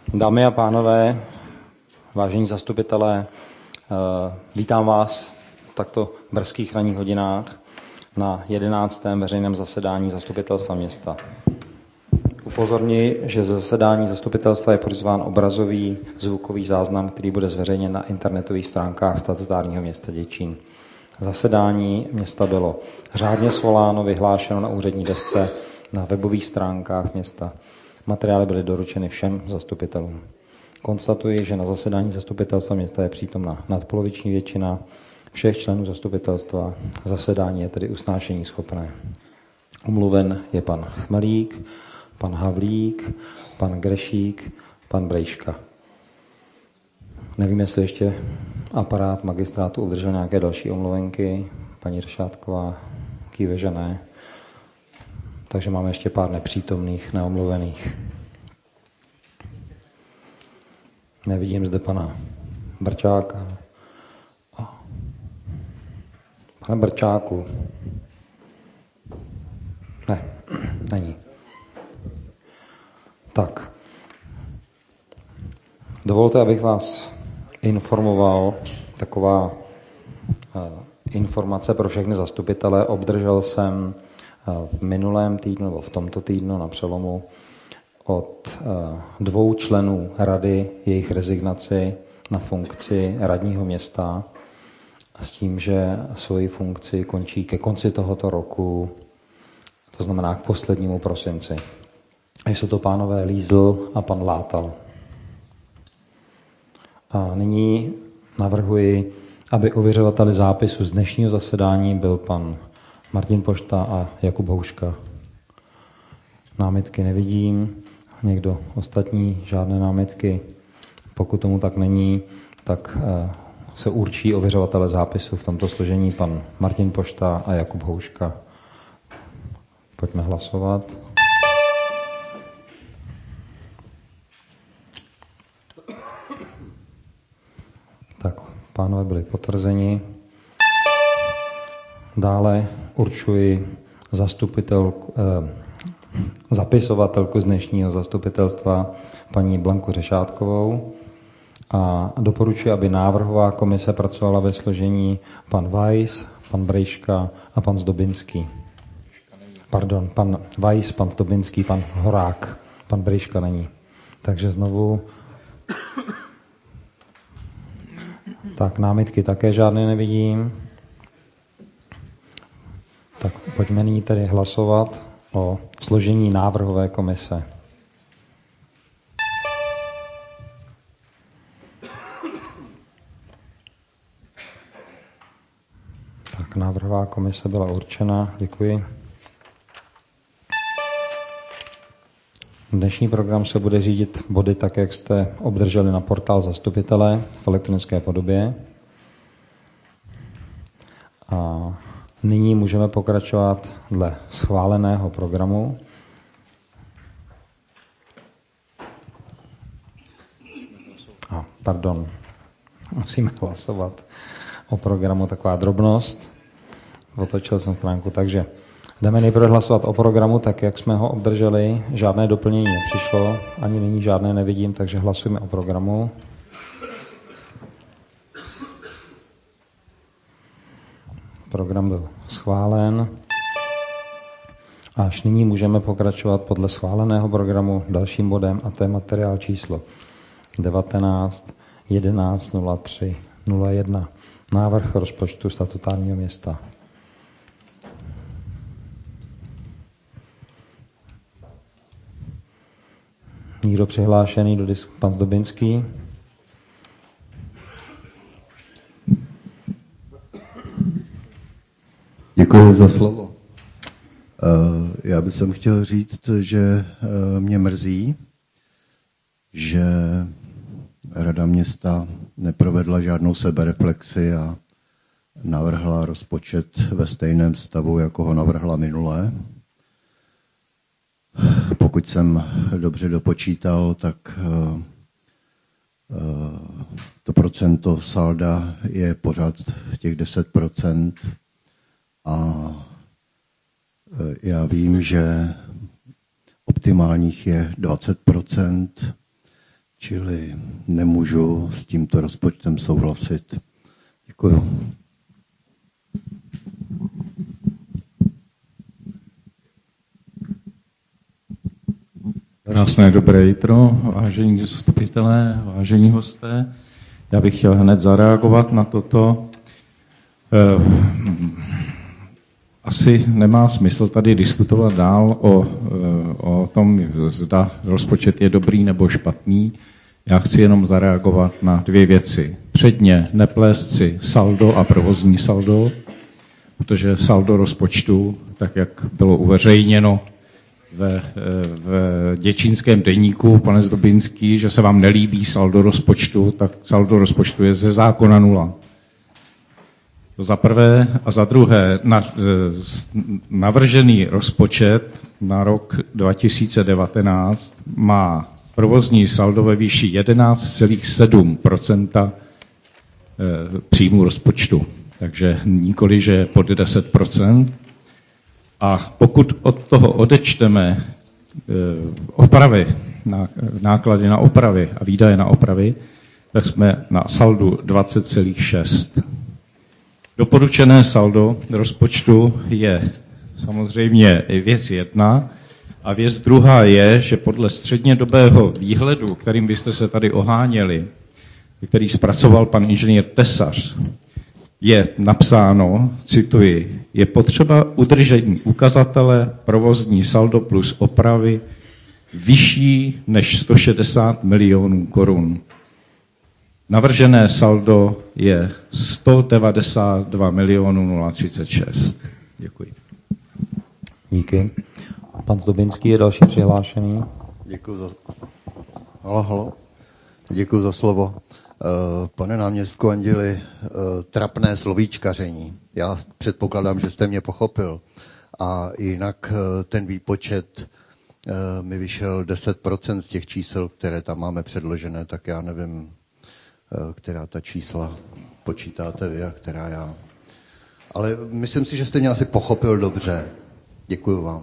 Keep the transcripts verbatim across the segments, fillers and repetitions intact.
Dámy a pánové, vážení zastupitelé, vítám vás v takto brzkých ranních hodinách na jedenáctém veřejném zasedání zastupitelstva města. Upozorňuji, že ze zasedání zastupitelstva je pořizován obrazový zvukový záznam, který bude zveřejněn na internetových stránkách statutárního města Děčín. Zasedání města bylo řádně svoláno, vyhlášeno na úřední desce na webových stránkách města. Materiály byly doručeny všem zastupitelům. Konstatuji, že na zasedání zastupitelstva města je přítomna nadpoloviční většina všech členů zastupitelstva. Zasedání je tedy usnášení schopné. Omluven je pan Chmelík, pan Havlík, pan Grešík, pan Brejška. Nevím, jestli ještě aparát magistrátu obdržel nějaké další omluvenky. Paní Ršátková kýve, že ne. Takže máme ještě pár nepřítomných, neomluvených. Nevidím zde pana Brčáka. Pane Brčáku. Ne, není. Tak. Dovolte, abych vás informoval, taková uh, informace pro všechny zastupitele. Obdržel jsem v minulém týdnu, nebo v tomto týdnu na přelomu od dvou členů rady jejich rezignaci na funkci radního města s tím, že svoji funkci končí ke konci tohoto roku, to znamená k poslednímu prosinci. Jsou to pánové Lízl a pan Látal. A nyní navrhuji, aby ověřovateli zápisu z dnešního zasedání byl pan Martin Pošta a Jakub Houška. Námitky nevidím. Někdo ostatní? Žádné námitky. Pokud tomu tak není, tak se určí ověřovatele zápisu v tomto složení pan Martin Pošta a Jakub Houška. Pojďme hlasovat. Tak, pánové byli potvrzeni. Dále určuji zastupitelku, eh, zapisovatelku z dnešního zastupitelstva paní Blanku Řešátkovou a doporučuji, aby návrhová komise pracovala ve složení pan Weiss, pan Brejška a pan Zdobinský. Pardon, pan Weiss, pan Zdobinský, pan Horák, pan Brejška není. Takže znovu. Tak námitky také žádné nevidím. Tak pojďme nyní tedy hlasovat o složení návrhové komise. Tak návrhová komise byla určena, děkuji. Dnešní program se bude řídit body tak, jak jste obdrželi na portál zastupitele v elektronické podobě. A nyní můžeme pokračovat dle schváleného programu. A, pardon, musíme hlasovat o programu, taková drobnost. Otočil jsem stránku, takže jdeme nejprve hlasovat o programu, tak jak jsme ho obdrželi. Žádné doplnění nepřišlo, ani nyní žádné nevidím, takže hlasujeme o programu. Program byl schválen. Až nyní můžeme pokračovat podle schváleného programu dalším bodem, a to je materiál číslo devatenáct jedenáct nula tři nula jedna. Návrh rozpočtu statutárního města. Nikdo přihlášený do disk... Pan Zdobinský. Děkuji za slovo. Já bych sem chtěl říct, že mě mrzí, že Rada města neprovedla žádnou sebereflexi a navrhla rozpočet ve stejném stavu, jako ho navrhla minulé. Pokud jsem dobře dopočítal, tak to procento salda je pořád těch deset procent. A já vím, že optimálních je dvacet procent, Čili nemůžu s tímto rozpočtem souhlasit. Děkuju. Krásné dobré jitro, vážení zastupitelé, vážení hosté. Já bych chtěl hned zareagovat na toto. Asi nemá smysl tady diskutovat dál o, o tom, zda rozpočet je dobrý nebo špatný. Já chci jenom zareagovat na dvě věci. Předně neplést si saldo a provozní saldo, protože saldo rozpočtu, tak jak bylo uveřejněno ve, v děčínském deníku, pane Zdobinský, že se vám nelíbí saldo rozpočtu, tak saldo rozpočtu je ze zákona nula. To za prvé. A za druhé, na, navržený rozpočet na rok dva tisíce devatenáct má provozní saldo ve výši jedenáct celá sedm procenta příjmu rozpočtu. Takže nikoli, že je pod deset procent. A pokud od toho odečteme opravy, náklady na opravy a výdaje na opravy, tak jsme na saldu dvacet celá šest. Doporučené saldo rozpočtu je samozřejmě věc jedna a věc druhá je, že podle střednědobého výhledu, kterým byste se tady oháněli, který zpracoval pan inženýr Tesař, je napsáno, cituji, je potřeba udržení ukazatele provozní saldo plus opravy vyšší než sto šedesát milionů korun. Navržené saldo je sto devadesát dva milionů nula třicet šest. Děkuji. Díky. Pan Zdobinský je další přihlášený. Děkuji za... Halo, halo. Děkuji za slovo. Pane náměstku Anděli, trapné slovíčkaření. Já předpokládám, že jste mě pochopil. A jinak ten výpočet mi vyšel deset procent z těch čísel, které tam máme předložené, tak já nevím, která ta čísla počítáte vy a která já. Ale myslím si, že jste mě asi pochopil dobře. Děkuji vám.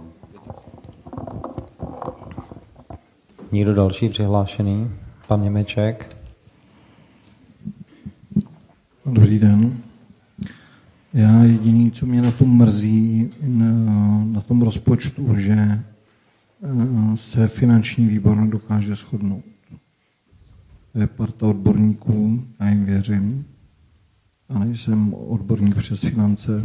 Někdo další přihlášený? Pan Němeček. Dobrý den. Já jediný, co mě na tom mrzí, na, na tom rozpočtu, že se finanční výbor nedokáže shodnout. To je parta odborníků, já jim věřím. Já nejsem odborník přes finance.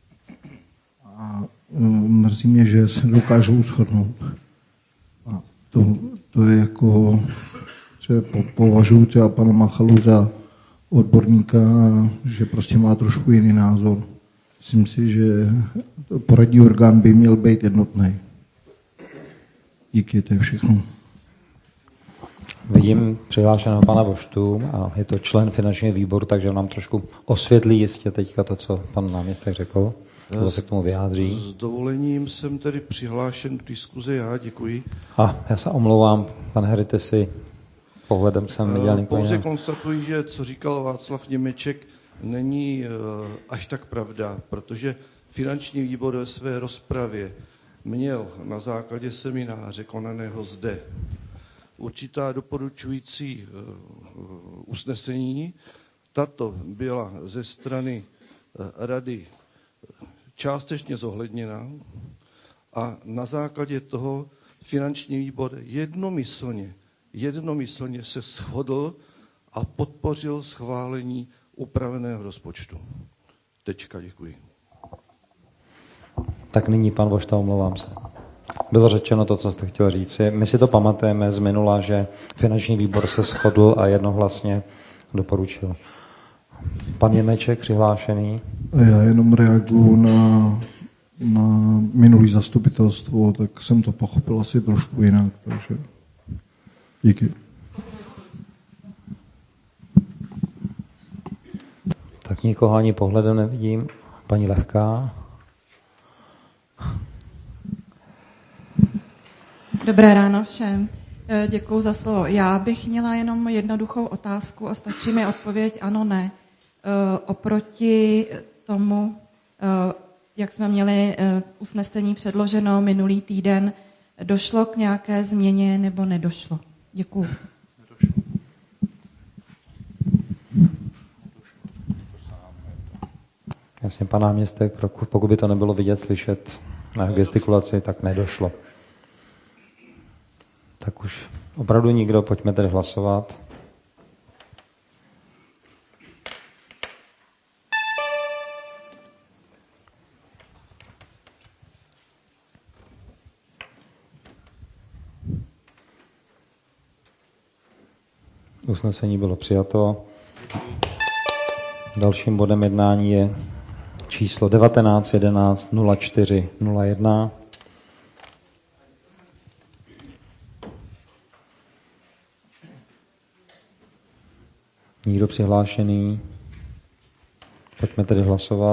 A mrzí mě, že se dokážou shodnout. A to, to je jako, třeba považuji třeba pana Machalu za odborníka, že prostě má trošku jiný názor. Myslím si, že poradní orgán by měl být jednotný. Díky, to je všechno. Vidím přihlášeného pana Voštu a je to člen finančního výboru, takže on nám trošku osvětlí jistě teďka to, co pan náměstek řekl. Kdo se k tomu vyjádří? S dovolením jsem tedy přihlášen k diskuzi, já děkuji. A já se omlouvám, pan Heritesi, pohledem jsem viděl někoho. Pouze konstatuji, že co říkal Václav Němeček, není až tak pravda, protože finanční výbor ve své rozpravě měl na základě semináře konaného zde určitá doporučující usnesení. Tato byla ze strany rady částečně zohledněna a na základě toho finanční výbor jednomyslně, jednomyslně se shodl a podpořil schválení upraveného rozpočtu. Tečka, děkuji. Tak nyní pan Vošta, omlouvám se. Bylo řečeno to, co jste chtěl říct. My si to pamatujeme z minula, že finanční výbor se shodl a jednohlasně doporučil. Pan Němeček přihlášený. Já jenom reaguju na, na minulý zastupitelstvo, tak jsem to pochopil asi trošku jinak, takže díky. Tak nikoho ani pohledem nevidím. Paní Lehká. Dobré ráno všem. Děkuju za slovo. Já bych měla jenom jednoduchou otázku a stačí mi odpověď ano, ne. Oproti tomu, jak jsme měli usnesení předloženo minulý týden, došlo k nějaké změně nebo nedošlo? Děkuju. Vlastně pan náměstek, pokud by to nebylo vidět, slyšet na gestikulaci, tak nedošlo. Tak už opravdu nikdo, pojďme tedy hlasovat. Usnesení bylo přijato. Dalším bodem jednání je číslo devatenáct jedenáct nula čtyři nula jedna. Nikdo přihlášený? Pojďme tedy hlasovat.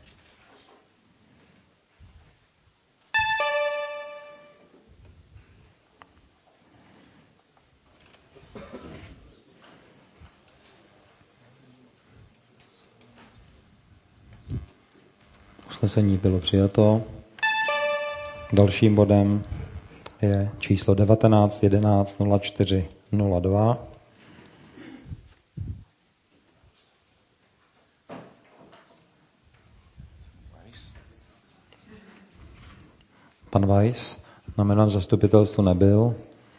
Usnesení bylo přijato. Dalším bodem je číslo devatenáct jedenáct nula čtyři nula dva. Pan Weiss na jménem zastupitelstvu nebyl.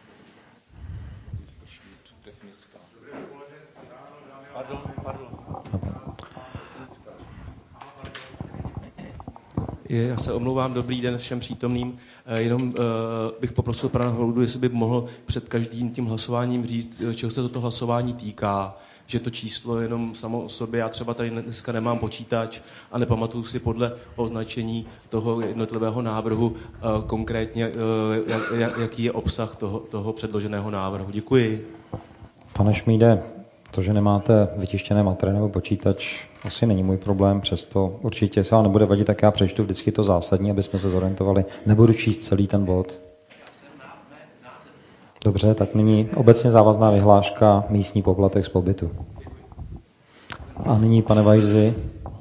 Já se omlouvám, dobrý den všem přítomným. Jenom uh, bych poprosil pana Holudu, jestli by mohl před každým tím hlasováním říct, čeho se toto hlasování týká, že to číslo jenom samo o sobě, já třeba tady dneska nemám počítač a nepamatuju si podle označení toho jednotlivého návrhu uh, konkrétně, uh, jak, jaký je obsah toho, toho předloženého návrhu. Děkuji. Pane Šmíde, to, že nemáte vytištěné materiály nebo počítač, asi není můj problém, přesto určitě se vám nebude vadit, tak já přečtu vždycky to zásadní, aby jsme se zorientovali. Nebudu číst celý ten bod. Dobře, tak nyní obecně závazná vyhláška místní poplatek z pobytu. A nyní, pane Vajzi,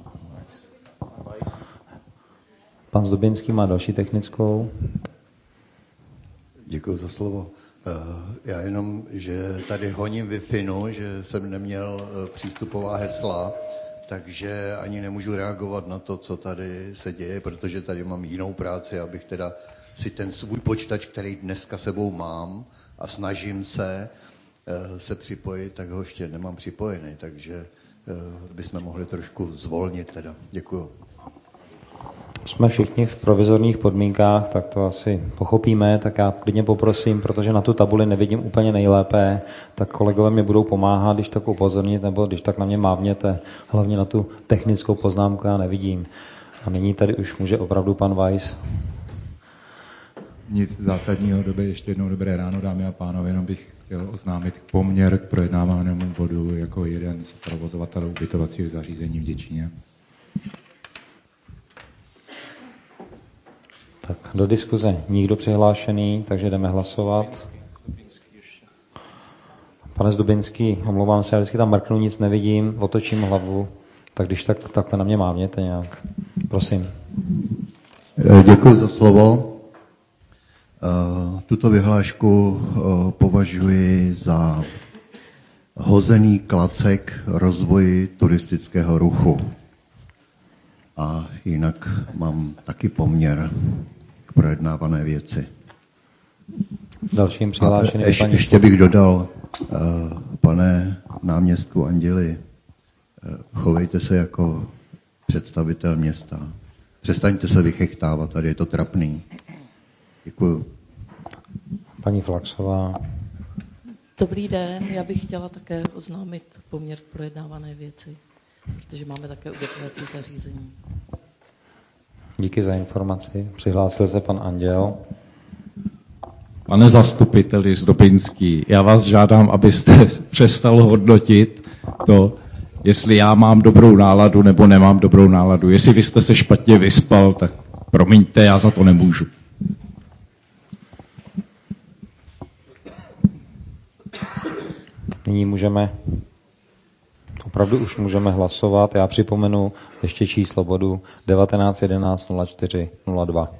pan Zdubinský má další technickou. Děkuji za slovo. Já jenom, že tady honím Wi-Fi, že jsem neměl přístupová hesla, takže ani nemůžu reagovat na to, co tady se děje, protože tady mám jinou práci, abych teda si ten svůj počítač, který dneska sebou mám a snažím se se připojit, tak ho ještě nemám připojený, takže bychom mohli trošku zvolnit teda. Děkuju. Jsme všichni v provizorních podmínkách, tak to asi pochopíme, tak já klidně poprosím, protože na tu tabuli nevidím úplně nejlépe, tak kolegové mi budou pomáhat, když tak upozornit, nebo když tak na mě mávněte, hlavně na tu technickou poznámku já nevidím. A nyní tady už může opravdu pan Weiss. Nic zásadního, doby, ještě jednou dobré ráno, dámy a pánové, jenom bych chtěl oznámit poměr k projednávanému bodu jako jeden z provozovatelů ubytovacích zařízení v Děčíně. Tak do diskuze nikdo přihlášený, takže jdeme hlasovat. Pane Zdubinský, omlouvám se, já vždycky tam mrknu, nic nevidím, otočím hlavu, tak když tak takhle na mě mávněte nějak. Prosím. Děkuji za slovo. Tuto vyhlášku považuji za hozený klacek rozvoji turistického ruchu. A jinak mám taky poměr k projednávané věci. Dalším přihlášeným je ještě, paní... ještě bych dodal, pane náměstku Anděli, chovejte se jako představitel města. Přestaňte se vychechtávat, tady je to trapný. Děkuju. Paní Flaxová. Dobrý den, já bych chtěla také oznámit poměr k projednávané věci, protože máme také ubytovací zařízení. Díky za informaci. Přihlásil se pan Anděl. Pane zastupiteli Zdobinský, já vás žádám, abyste přestal hodnotit to, jestli já mám dobrou náladu nebo nemám dobrou náladu. Jestli vy jste se špatně vyspal, tak promiňte, já za to nemůžu. Nyní můžeme, opravdu už můžeme hlasovat. Já připomenu ještě číslo bodu devatenáct jedenáct nula čtyři nula dva.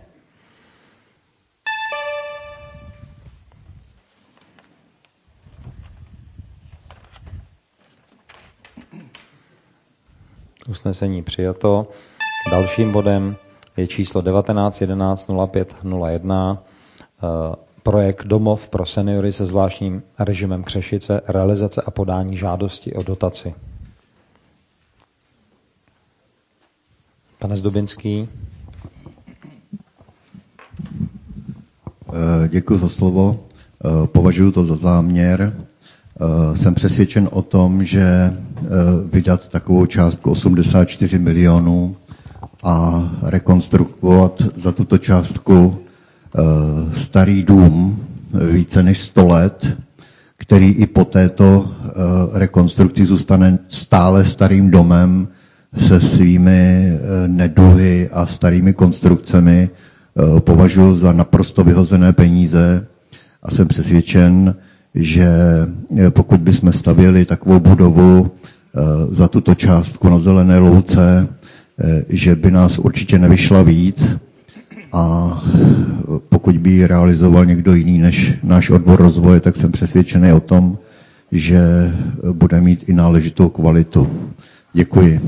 Usnesení přijato. Dalším bodem je číslo devatenáct jedenáct nula pět nula jedna, projekt Domov pro seniory se zvláštním režimem Křešice, realizace a podání žádosti o dotaci. Pane Zdubinský. Děkuji za slovo. Považuji to za záměr. Jsem přesvědčen o tom, že vydat takovou částku osmdesát čtyři milionů a rekonstruovat za tuto částku starý dům více než sto let, který i po této rekonstrukci zůstane stále starým domem se svými neduhy a starými konstrukcemi, považuji za naprosto vyhozené peníze a jsem přesvědčen, že pokud bychom stavěli takovou budovu za tuto částku na Zelené louce, že by nás určitě nevyšla víc a pokud by ji realizoval někdo jiný než náš odbor rozvoje, tak jsem přesvědčený o tom, že bude mít i náležitou kvalitu. Děkuji.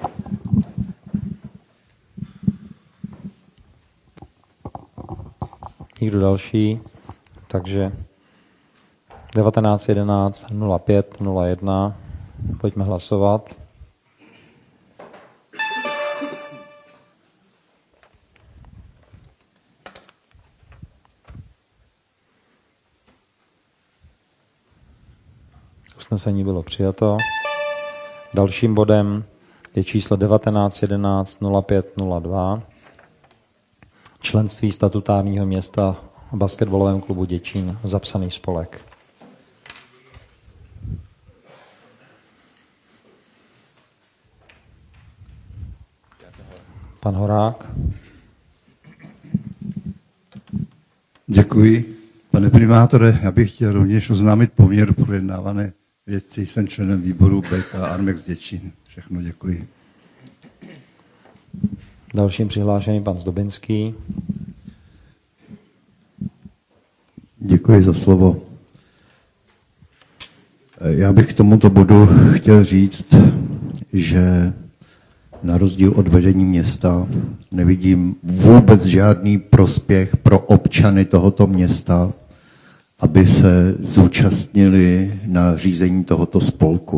Nikdo další? Takže devatenáct jedenáct nula pět nula jedna. Pojďme hlasovat. Usnesení bylo přijato. Dalším bodem je číslo devatenáct jedenáct nula pět nula dva. Členství statutárního města v basketbalovém klubu Děčín, zapsaný spolek. Pan Horák. Děkuji. Pane primátore, já bych chtěl rovněž oznámit poměr projednávané věci. Jsem členem výboru B K Armex Děčín. Všechno děkuji. Dalším přihlášeným pan Zdobinský. Děkuji za slovo. Já bych k tomuto bodu chtěl říct, že na rozdíl od vedení města nevidím vůbec žádný prospěch pro občany tohoto města, aby se zúčastnili na řízení tohoto spolku.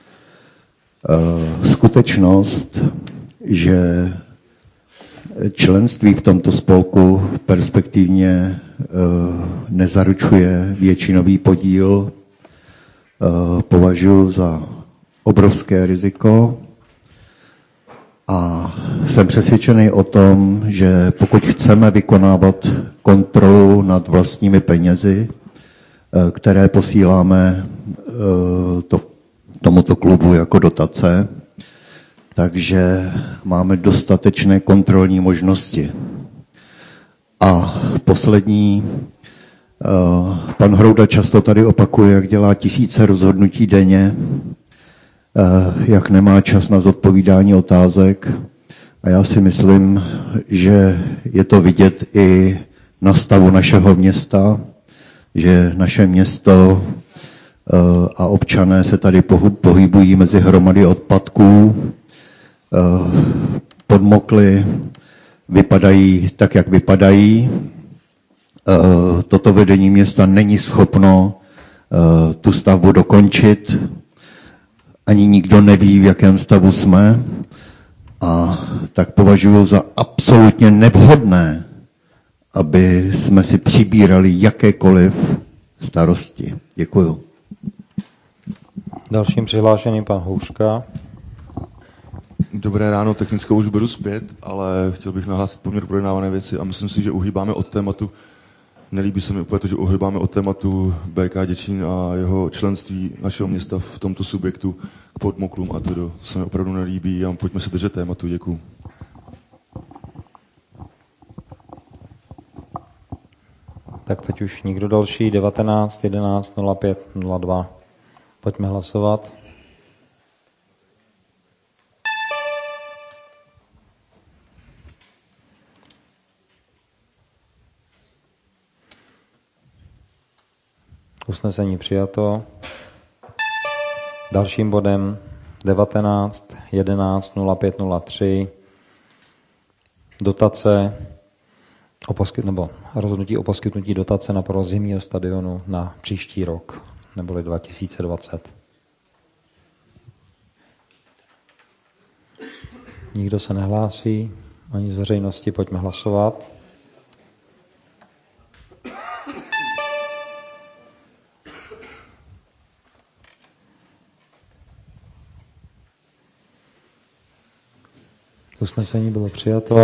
Skutečnost, že členství v tomto spolku perspektivně nezaručuje většinový podíl, považuji za obrovské riziko a jsem přesvědčený o tom, že pokud chceme vykonávat kontrolu nad vlastními penězi, které posíláme to, tomuto klubu jako dotace, takže máme dostatečné kontrolní možnosti. A poslední, pan Hrouda často tady opakuje, jak dělá tisíce rozhodnutí denně, jak nemá čas na zodpovídání otázek. A já si myslím, že je to vidět i na stavu našeho města, že naše město a občané se tady pohybují mezi hromady odpadků, podmokly, vypadají tak, jak vypadají. Toto vedení města není schopno tu stavbu dokončit. Ani nikdo neví, v jakém stavu jsme. A tak považuji za absolutně nevhodné, aby jsme si přibírali jakékoliv starosti. Děkuju. Dalším přihlášeným pan Houška. Dobré ráno, technickou už beru zpět, ale chtěl bych nahlásit poměr projednávané věci a myslím si, že uhýbáme od tématu, nelíbí se mi úplně to, že uhýbáme od tématu B K Děčín a jeho členství našeho města v tomto subjektu k podmoklům a to, to se mi opravdu nelíbí a pojďme se držet tématu. Děkuju. Tak teď už nikdo další, devatenáct jedenáct nula pět nula dva. Pojďme hlasovat. Usnesení přijato. Dalším bodem devatenáct jedenáct nula pět nula tři. dotace o poskyt, nebo rozhodnutí o poskytnutí dotace na provoz zimního stadionu na příští rok, neboli dva tisíce dvacet. Nikdo se nehlásí, ani z veřejnosti, pojďme hlasovat. Usnesení bylo přijato.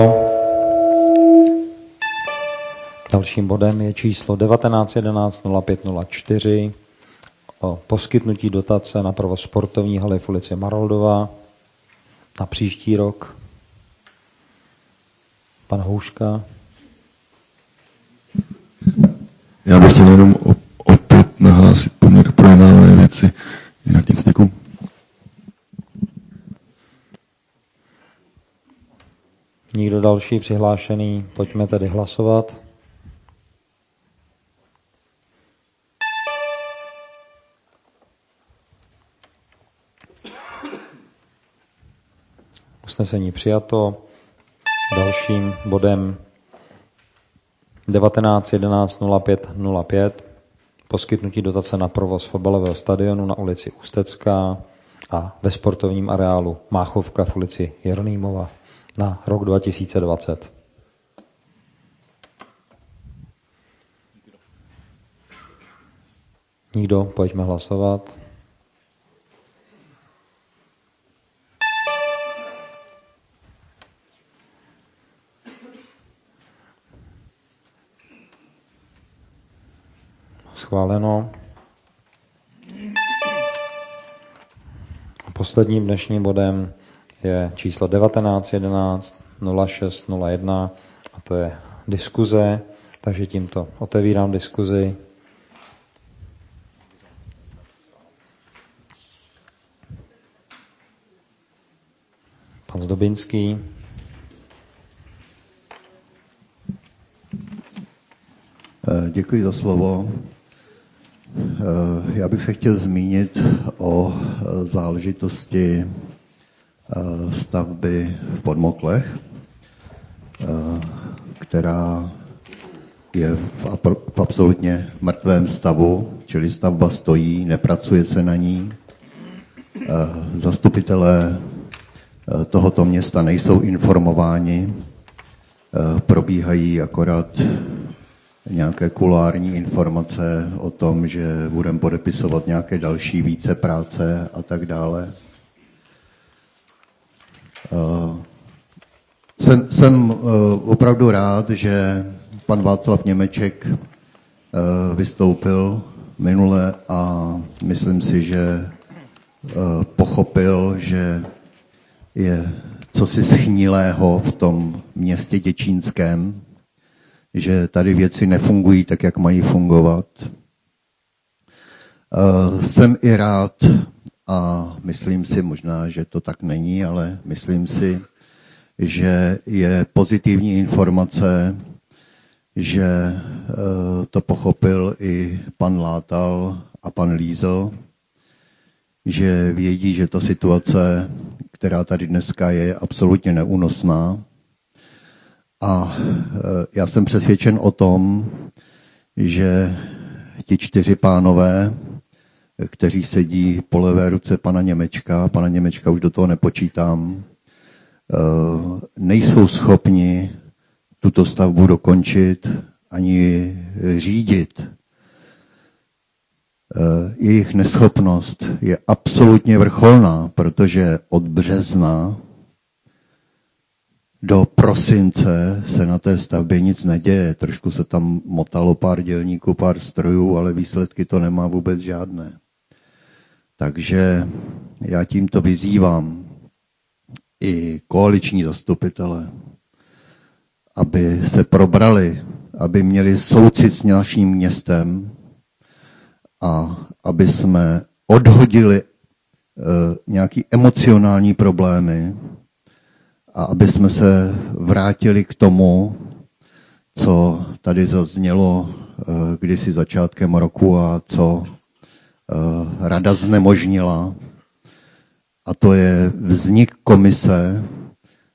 Dalším bodem je číslo devatenáct jedenáct nula pět nula čtyři o poskytnutí dotace na provoz sportovní haly v ulici Maroldova na příští rok. Pan Houška. Já bych chtěl jenom opět nahlásit poměr projednávané věci. Jinak nic, děkuju. Nikdo další přihlášený? Pojďme tedy hlasovat. Usnesení přijato. Dalším bodem devatenáct jedenáct nula pět nula pět poskytnutí dotace na provoz fotbalového stadionu na ulici Ústecká a ve sportovním areálu Máchovka v ulici Jeronýmova na rok dva tisíce dvacet. Nikdo? Pojďme hlasovat. Schváleno. Posledním dnešním bodem je číslo devatenáct jedenáct nula šest nula jedna a to je diskuze, takže tímto otevírám diskuzi. Pan Zdobinský. Děkuji za slovo. Já bych se chtěl zmínit o záležitosti stavby v Podmoklech, která je v absolutně mrtvém stavu, čili stavba stojí, nepracuje se na ní. Zastupitelé tohoto města nejsou informováni, probíhají akorát nějaké kulární informace o tom, že budeme podepisovat nějaké další více práce a tak dále. Jsem, jsem opravdu rád, že pan Václav Němeček vystoupil minule a myslím si, že pochopil, že je cosi schnilého v tom městě děčínském, že tady věci nefungují tak, jak mají fungovat. Jsem i rád, a myslím si možná, že to tak není, ale myslím si, že je pozitivní informace, že to pochopil i pan Látal a pan Lízl, že vědí, že ta situace, která tady dneska je, je absolutně neúnosná. A já jsem přesvědčen o tom, že ti čtyři pánové, kteří sedí po levé ruce pana Němečka, pana Němečka už do toho nepočítám, nejsou schopni tuto stavbu dokončit ani řídit. Jejich neschopnost je absolutně vrcholná, protože od března do prosince se na té stavbě nic neděje. Trošku se tam motalo pár dělníků, pár strojů, ale výsledky to nemá vůbec žádné. Takže já tímto vyzývám i koaliční zastupitele, aby se probrali, aby měli soucit s naším městem a aby jsme odhodili e, nějaký emocionální problémy a aby jsme se vrátili k tomu, co tady zaznělo e, kdysi začátkem roku a co e, rada znemožnila. A to je vznik komise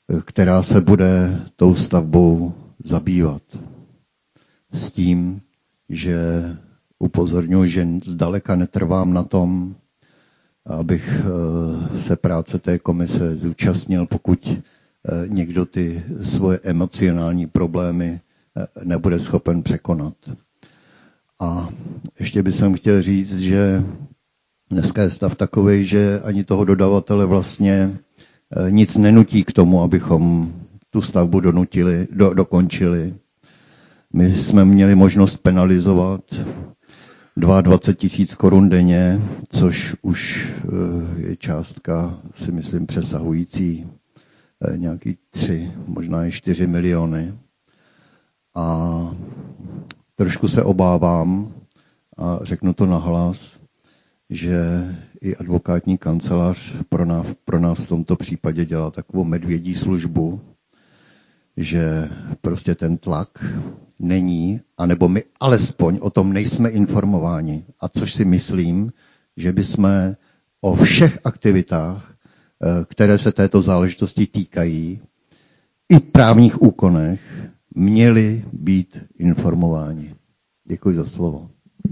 která se bude tou stavbou zabývat. S tím, že upozorňuji, že zdaleka netrvám na tom, abych se práce té komise zúčastnil, pokud někdo ty svoje emocionální problémy nebude schopen překonat. A ještě bych jsem chtěl říct, že dneska je stav takový, že ani toho dodavatele vlastně nic nenutí k tomu, abychom tu stavbu donutili, do, dokončili. My jsme měli možnost penalizovat dvacet dva tisíc korun denně, což už je částka, si myslím, přesahující nějaký tři, možná i čtyři miliony. A trošku se obávám, a řeknu to nahlas, že i advokátní kancelář pro nás, pro nás v tomto případě dělá takovou medvědí službu, že prostě ten tlak není, anebo my alespoň o tom nejsme informováni. A což si myslím, že bychom o všech aktivitách, které se této záležitosti týkají, i právních úkonech, měli být informováni. Děkuji za slovo.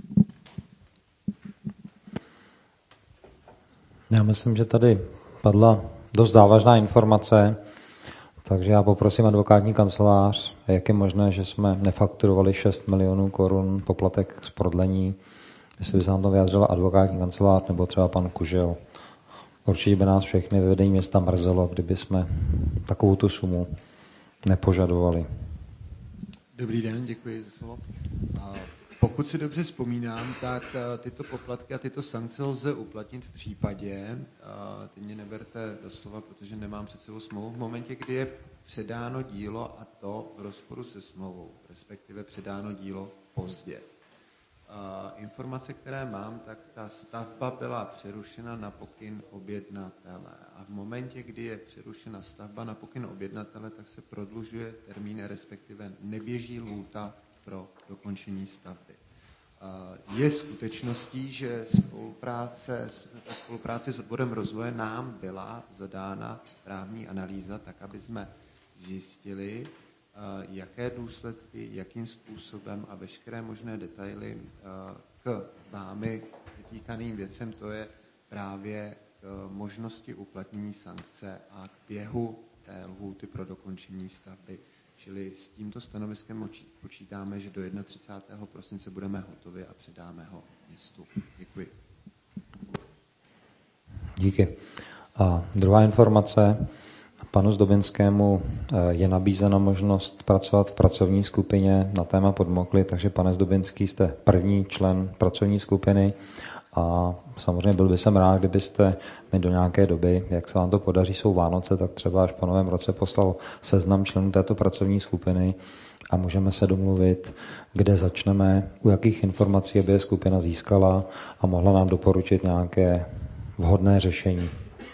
Já myslím, že tady padla dost závažná informace, takže já poprosím advokátní kancelář, jak je možné, že jsme nefakturovali šest milionů korun poplatek z prodlení, jestli by se nám to vyjádřila advokátní kancelář nebo třeba pan Kužel. Určitě by nás všechny ve vedení města mrzelo, kdyby jsme takovou tu sumu nepožadovali. Dobrý den, děkuji za slovo. Pokud si dobře vzpomínám, tak tyto poplatky a tyto sankce lze uplatnit v případě, teď mě neberte doslova, protože nemám před sebou smlouvu, v momentě, kdy je předáno dílo a to v rozporu se smlouvou, respektive předáno dílo pozdě. Informace, které mám, tak ta stavba byla přerušena na pokyn objednatele. A v momentě, kdy je přerušena stavba na pokyn objednatele, tak se prodlužuje termín, respektive neběží lhůta pro dokončení stavby. Je skutečností, že spolupráce, spolupráce s odborem rozvoje nám byla zadána právní analýza, tak aby jsme zjistili, jaké důsledky, jakým způsobem a veškeré možné detaily k vámi vytýkaným věcem, to je právě k možnosti uplatnění sankce a k běhu té lhůty pro dokončení stavby. Čili s tímto stanoviskem počítáme, že do třicátého prvního prosince budeme hotovi a předáme ho městu. Děkuji. Díky. A druhá informace. Panu Zdobinskému je nabízena možnost pracovat v pracovní skupině na téma Podmokly, takže pane Zdobinský, jste první člen pracovní skupiny a samozřejmě byl bych jsem rád, kdybyste mi do nějaké doby, jak se vám to podaří, jsou Vánoce, tak třeba až po novém roce poslal seznam členů této pracovní skupiny a můžeme se domluvit, kde začneme, u jakých informací aby je skupina získala a mohla nám doporučit nějaké vhodné řešení.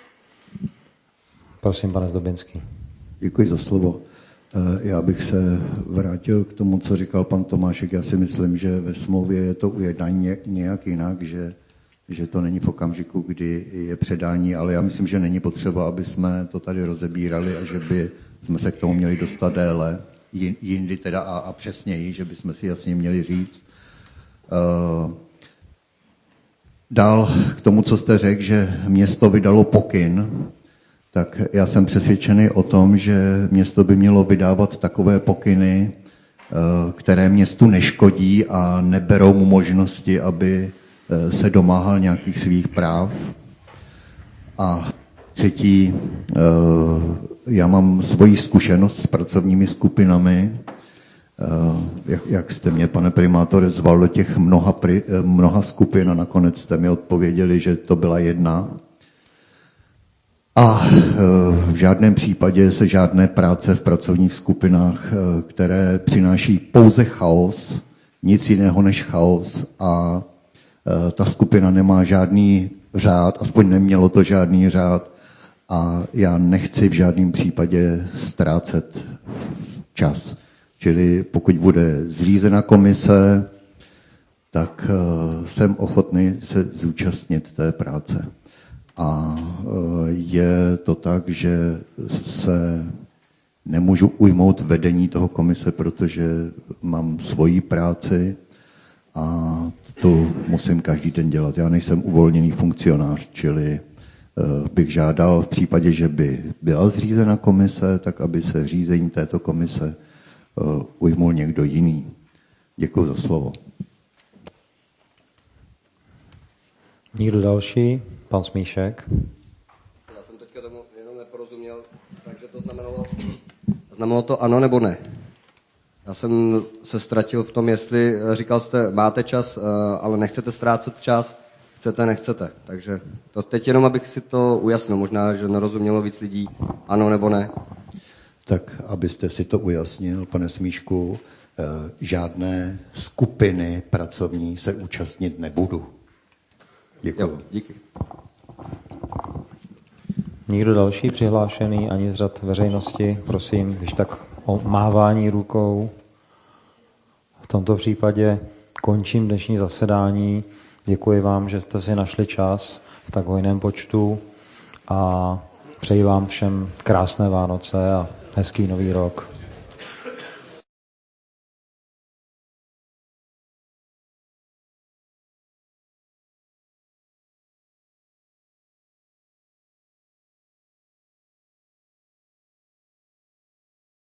Prosím, pane Zdobinský. Děkuji za slovo. Já bych se vrátil k tomu, co říkal pan Tomášek. Já si myslím, že ve smlouvě je to ujednání nějak jinak, že, že to není v okamžiku, kdy je předání, ale já myslím, že není potřeba, aby jsme to tady rozebírali a že by jsme se k tomu měli dostat déle, jindy teda a, a přesněji, že bychom si jasně měli říct. Dál k tomu, co jste řekl, že město vydalo pokyn, tak já jsem přesvědčený o tom, že město by mělo vydávat takové pokyny, které městu neškodí a neberou mu možnosti, aby se domáhal nějakých svých práv. A třetí, já mám svoji zkušenost s pracovními skupinami, jak jste mě, pane primátore, zval do těch mnoha, mnoha skupin a nakonec jste mi odpověděli, že to byla jedna. A v žádném případě se žádné práce v pracovních skupinách, které přináší pouze chaos, nic jiného než chaos a ta skupina nemá žádný řád, aspoň nemělo to žádný řád a já nechci v žádném případě ztrácet čas. Čili pokud bude zřízena komise, tak jsem ochotný se zúčastnit té práce. A je to tak, že se nemůžu ujmout vedení toho komise, protože mám svoji práci a to musím každý den dělat. Já nejsem uvolněný funkcionář, čili bych žádal v případě, že by byla zřízena komise, tak aby se řízení této komise ujmul někdo jiný. Děkuji za slovo. Někdo další? Pan Smíšek. Já jsem teďka tomu jenom neporozuměl, takže to znamenalo, znamenalo to ano nebo ne. Já jsem se ztratil v tom, jestli říkal jste, máte čas, ale nechcete ztrácet čas, chcete, nechcete. Takže to teď jenom, abych si to ujasnil, možná, že nerozumělo víc lidí, ano nebo ne. Tak, abyste si to ujasnil, pane Smíšku, žádné skupiny pracovní se účastnit nebudu. Děkuji. Jo, díky. Nikdo další přihlášený, ani z řad veřejnosti, prosím, když tak o mávání rukou. V tomto případě končím dnešní zasedání. Děkuji vám, že jste si našli čas v tak hojném počtu a přeji vám všem krásné Vánoce a hezký nový rok.